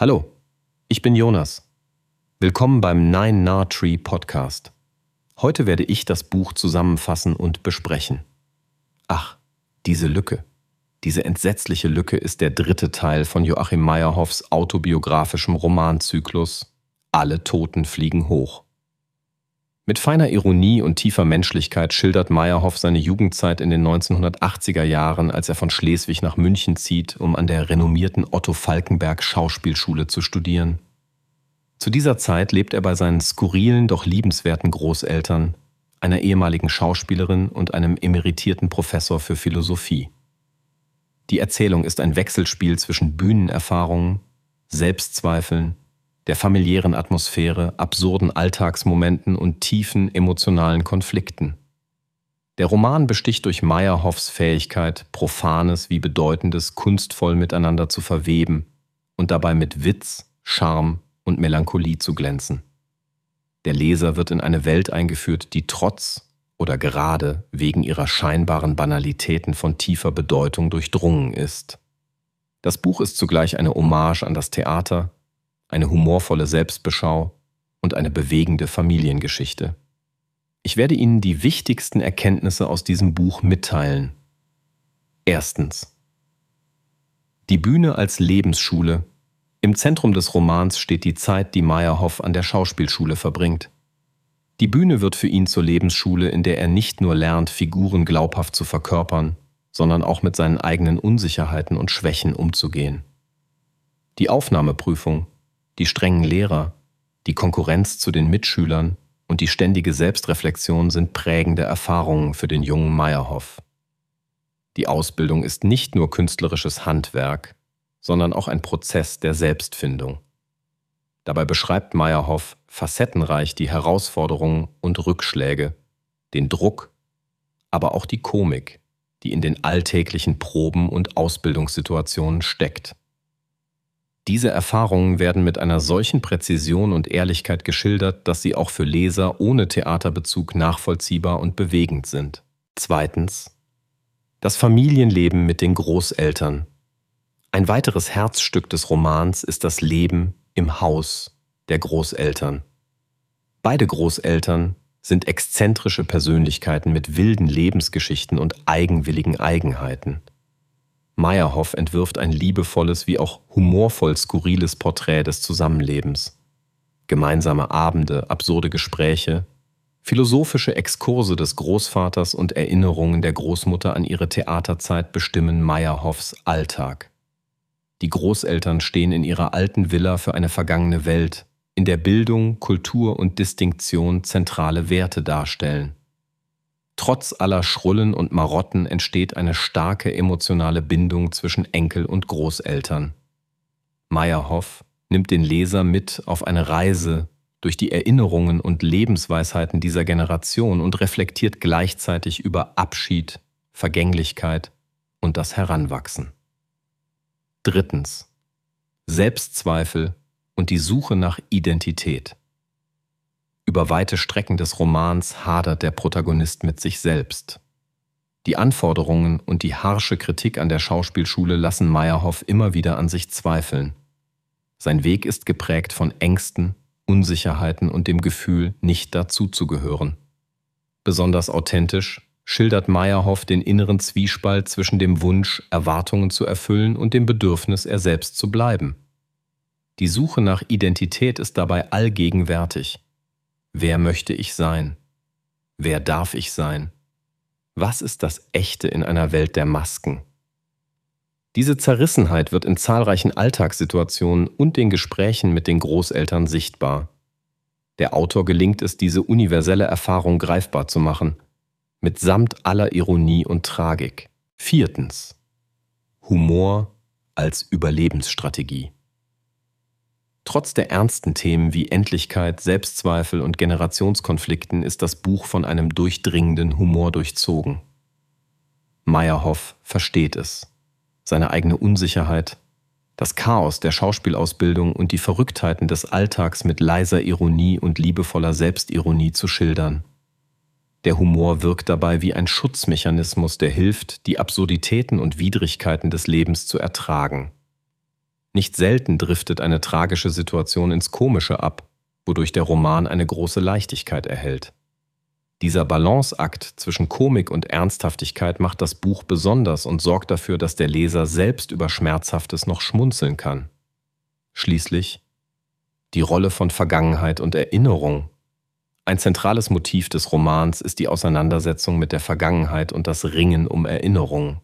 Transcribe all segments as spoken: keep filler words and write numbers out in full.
Hallo, ich bin Jonas. Willkommen beim Nine Nar Tree Podcast. Heute werde ich das Buch zusammenfassen und besprechen. Ach, diese Lücke. Diese entsetzliche Lücke ist der dritte Teil von Joachim Meyerhoffs autobiografischem Romanzyklus Alle Toten fliegen hoch. Mit feiner Ironie und tiefer Menschlichkeit schildert Meyerhoff seine Jugendzeit in den neunzehnhundertachtziger Jahren, als er von Schleswig nach München zieht, um an der renommierten Otto Falckenberg Schauspielschule zu studieren. Zu dieser Zeit lebt er bei seinen skurrilen, doch liebenswerten Großeltern, einer ehemaligen Schauspielerin und einem emeritierten Professor für Philosophie. Die Erzählung ist ein Wechselspiel zwischen Bühnenerfahrungen, Selbstzweifeln, der familiären Atmosphäre, absurden Alltagsmomenten und tiefen emotionalen Konflikten. Der Roman besticht durch Meyerhoffs Fähigkeit, Profanes wie Bedeutendes kunstvoll miteinander zu verweben und dabei mit Witz, Charme und Melancholie zu glänzen. Der Leser wird in eine Welt eingeführt, die trotz oder gerade wegen ihrer scheinbaren Banalitäten von tiefer Bedeutung durchdrungen ist. Das Buch ist zugleich eine Hommage an das Theater, eine humorvolle Selbstbeschau und eine bewegende Familiengeschichte. Ich werde Ihnen die wichtigsten Erkenntnisse aus diesem Buch mitteilen. Erstens. Die Bühne als Lebensschule. Im Zentrum des Romans steht die Zeit, die Meyerhoff an der Schauspielschule verbringt. Die Bühne wird für ihn zur Lebensschule, in der er nicht nur lernt, Figuren glaubhaft zu verkörpern, sondern auch mit seinen eigenen Unsicherheiten und Schwächen umzugehen. Die Aufnahmeprüfung, die strengen Lehrer, die Konkurrenz zu den Mitschülern und die ständige Selbstreflexion sind prägende Erfahrungen für den jungen Meyerhoff. Die Ausbildung ist nicht nur künstlerisches Handwerk, sondern auch ein Prozess der Selbstfindung. Dabei beschreibt Meyerhoff facettenreich die Herausforderungen und Rückschläge, den Druck, aber auch die Komik, die in den alltäglichen Proben und Ausbildungssituationen steckt. Diese Erfahrungen werden mit einer solchen Präzision und Ehrlichkeit geschildert, dass sie auch für Leser ohne Theaterbezug nachvollziehbar und bewegend sind. Zweitens. Das Familienleben mit den Großeltern. Ein weiteres Herzstück des Romans ist das Leben im Haus der Großeltern. Beide Großeltern sind exzentrische Persönlichkeiten mit wilden Lebensgeschichten und eigenwilligen Eigenheiten. Meyerhoff entwirft ein liebevolles wie auch humorvoll skurriles Porträt des Zusammenlebens. Gemeinsame Abende, absurde Gespräche, philosophische Exkurse des Großvaters und Erinnerungen der Großmutter an ihre Theaterzeit bestimmen Meyerhoffs Alltag. Die Großeltern stehen in ihrer alten Villa für eine vergangene Welt, in der Bildung, Kultur und Distinktion zentrale Werte darstellen. Trotz aller Schrullen und Marotten entsteht eine starke emotionale Bindung zwischen Enkel und Großeltern. Meyerhoff nimmt den Leser mit auf eine Reise durch die Erinnerungen und Lebensweisheiten dieser Generation und reflektiert gleichzeitig über Abschied, Vergänglichkeit und das Heranwachsen. Drittens. Selbstzweifel und die Suche nach Identität. Über weite Strecken des Romans hadert der Protagonist mit sich selbst. Die Anforderungen und die harsche Kritik an der Schauspielschule lassen Meyerhoff immer wieder an sich zweifeln. Sein Weg ist geprägt von Ängsten, Unsicherheiten und dem Gefühl, nicht dazuzugehören. Besonders authentisch schildert Meyerhoff den inneren Zwiespalt zwischen dem Wunsch, Erwartungen zu erfüllen und dem Bedürfnis, er selbst zu bleiben. Die Suche nach Identität ist dabei allgegenwärtig. Wer möchte ich sein? Wer darf ich sein? Was ist das Echte in einer Welt der Masken? Diese Zerrissenheit wird in zahlreichen Alltagssituationen und den Gesprächen mit den Großeltern sichtbar. Der Autor gelingt es, diese universelle Erfahrung greifbar zu machen, mitsamt aller Ironie und Tragik. Viertens. Humor als Überlebensstrategie. Trotz der ernsten Themen wie Endlichkeit, Selbstzweifel und Generationskonflikten ist das Buch von einem durchdringenden Humor durchzogen. Meyerhoff versteht es, seine eigene Unsicherheit, das Chaos der Schauspielausbildung und die Verrücktheiten des Alltags mit leiser Ironie und liebevoller Selbstironie zu schildern. Der Humor wirkt dabei wie ein Schutzmechanismus, der hilft, die Absurditäten und Widrigkeiten des Lebens zu ertragen. Nicht selten driftet eine tragische Situation ins Komische ab, wodurch der Roman eine große Leichtigkeit erhält. Dieser Balanceakt zwischen Komik und Ernsthaftigkeit macht das Buch besonders und sorgt dafür, dass der Leser selbst über Schmerzhaftes noch schmunzeln kann. Schließlich die Rolle von Vergangenheit und Erinnerung. Ein zentrales Motiv des Romans ist die Auseinandersetzung mit der Vergangenheit und das Ringen um Erinnerung.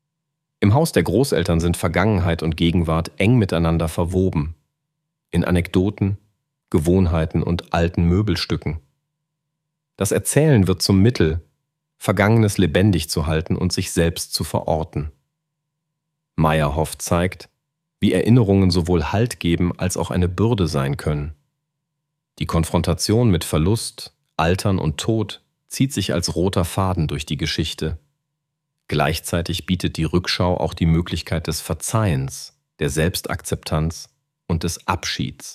Im Haus der Großeltern sind Vergangenheit und Gegenwart eng miteinander verwoben. In Anekdoten, Gewohnheiten und alten Möbelstücken. Das Erzählen wird zum Mittel, Vergangenes lebendig zu halten und sich selbst zu verorten. Meyerhoff zeigt, wie Erinnerungen sowohl Halt geben als auch eine Bürde sein können. Die Konfrontation mit Verlust, Altern und Tod zieht sich als roter Faden durch die Geschichte. Gleichzeitig bietet die Rückschau auch die Möglichkeit des Verzeihens, der Selbstakzeptanz und des Abschieds.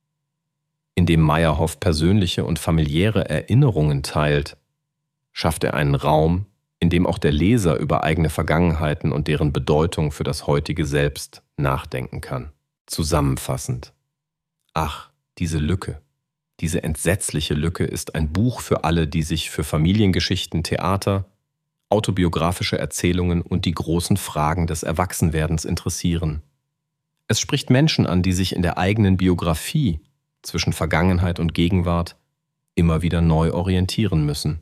Indem Meyerhoff persönliche und familiäre Erinnerungen teilt, schafft er einen Raum, in dem auch der Leser über eigene Vergangenheiten und deren Bedeutung für das heutige Selbst nachdenken kann. Zusammenfassend: Ach, diese Lücke, diese entsetzliche Lücke ist ein Buch für alle, die sich für Familiengeschichten, Theater, autobiografische Erzählungen und die großen Fragen des Erwachsenwerdens interessieren. Es spricht Menschen an, die sich in der eigenen Biografie zwischen Vergangenheit und Gegenwart immer wieder neu orientieren müssen.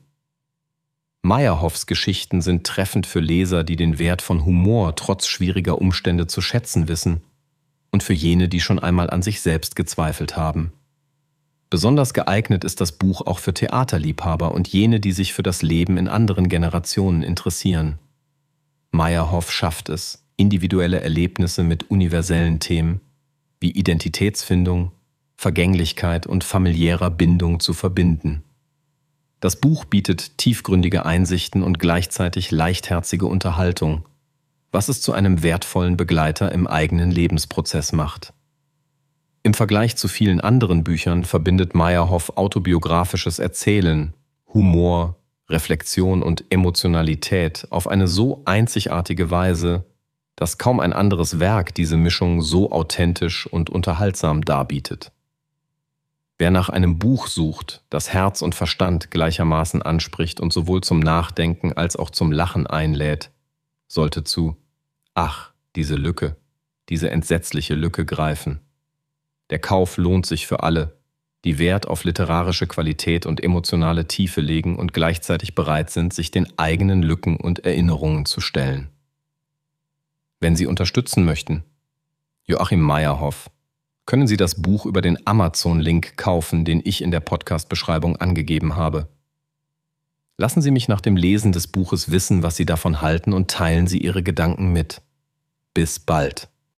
Meyerhoffs Geschichten sind treffend für Leser, die den Wert von Humor trotz schwieriger Umstände zu schätzen wissen, und für jene, die schon einmal an sich selbst gezweifelt haben. Besonders geeignet ist das Buch auch für Theaterliebhaber und jene, die sich für das Leben in anderen Generationen interessieren. Meyerhoff schafft es, individuelle Erlebnisse mit universellen Themen wie Identitätsfindung, Vergänglichkeit und familiärer Bindung zu verbinden. Das Buch bietet tiefgründige Einsichten und gleichzeitig leichtherzige Unterhaltung, was es zu einem wertvollen Begleiter im eigenen Lebensprozess macht. Im Vergleich zu vielen anderen Büchern verbindet Meyerhoff autobiografisches Erzählen, Humor, Reflexion und Emotionalität auf eine so einzigartige Weise, dass kaum ein anderes Werk diese Mischung so authentisch und unterhaltsam darbietet. Wer nach einem Buch sucht, das Herz und Verstand gleichermaßen anspricht und sowohl zum Nachdenken als auch zum Lachen einlädt, sollte zu »Ach, diese Lücke, diese entsetzliche Lücke« greifen. Der Kauf lohnt sich für alle, die Wert auf literarische Qualität und emotionale Tiefe legen und gleichzeitig bereit sind, sich den eigenen Lücken und Erinnerungen zu stellen. Wenn Sie unterstützen möchten, Joachim Meyerhoff, können Sie das Buch über den Amazon-Link kaufen, den ich in der Podcast-Beschreibung angegeben habe. Lassen Sie mich nach dem Lesen des Buches wissen, was Sie davon halten, und teilen Sie Ihre Gedanken mit. Bis bald.